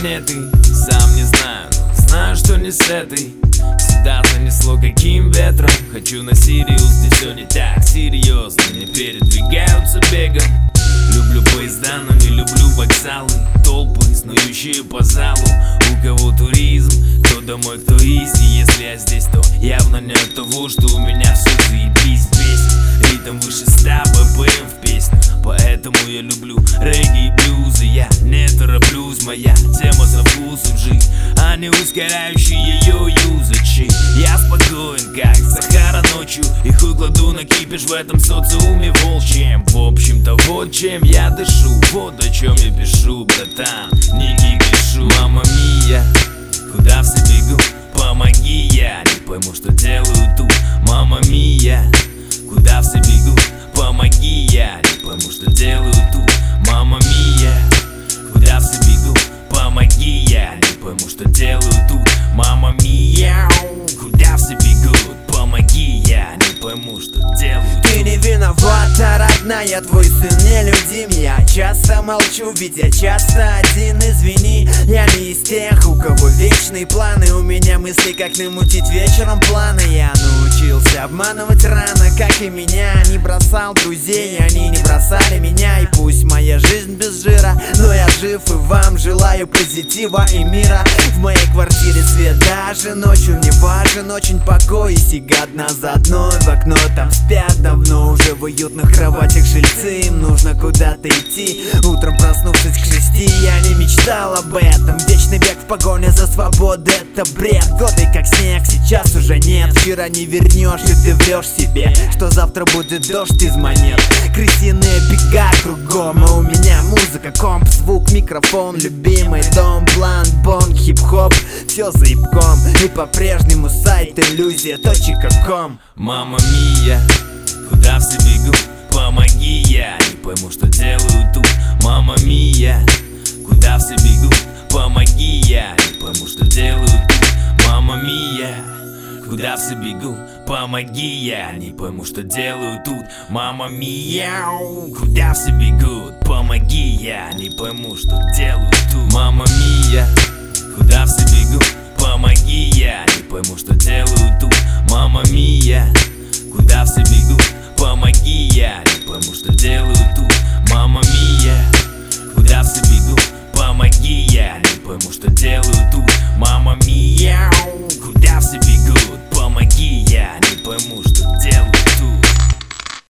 планеты. Сам не знаю, но знаю, что не с этой. Сюда занесло каким ветром. Хочу на Сириус, где все не так серьезно. Не передвигаются бегом. Люблю поезда, но не люблю вокзалы. Толпы, снующие по залу. У кого туризм, кто домой, кто изи. Если я здесь, то явно не от того, что у меня все заебись здесь. Ритм выше 100 BPM в песню. Поэтому я люблю регги и блюзы. Я не тороплюсь, моя тема за вкусом жизнь, а не ускоряющий ее юзачи. Я спокоен, как Сахара ночью, и хуй кладу на кипиш в этом социуме волчьем. В общем-то вот чем я дышу, вот о чем я пишу, братан, не гигишу. Мама мия, куда все бегут, помоги, я не пойму, что делаю тут. Мама мия, куда все бегут, помоги, я не пойму, что делаю тут. Мама мия, куда все бегут, помоги, я не пойму, что делаю тут. Мама мия, куда все бегут, помоги, я не пойму, что делаю тут. Ты не виновата, родная, твой сын нелюдим. Я часто молчу, ведь я часто один, извини. Я не из тех, у кого вечные планы. У меня мысли, как намутить вечером планы. Я научился обманывать рано, как и меня. Не бросал друзей, они не бросали меня. И пусть моя жизнь без жира, но я жив и вам желаю позитива и мира. В моей квартире свет даже ночью, мне важен очень покой. И сига одна за одной в окно, там спят давно уже в уютных кроватях жильцы. Им нужно куда-то идти, утром проснувшись к 6, я не мечтал об этом. Вечный бег в погоне за свободой, это бред. Годы как снег, сейчас уже нет. Вчера не вернешь, и ты врешь себе, что завтра будет дождь из монет. Крысиные бега кругом, а у меня музыка, комп, звук, микрофон, любимый дом, план, бонг, хип-хоп, все заебком. И по-прежнему сайт иллюзия.com. Мама мия, куда все бегут, помоги, я не пойму, что делаю тут. Мама мия, куда все бегут, помоги, я не пойму, что делаю тут. Мама мия, куда все бегут, помоги, я не пойму, что делаю тут. Мама мия, куда все бегут, помоги, я не пойму, что делаю тут. Мама мия, куда все бегут,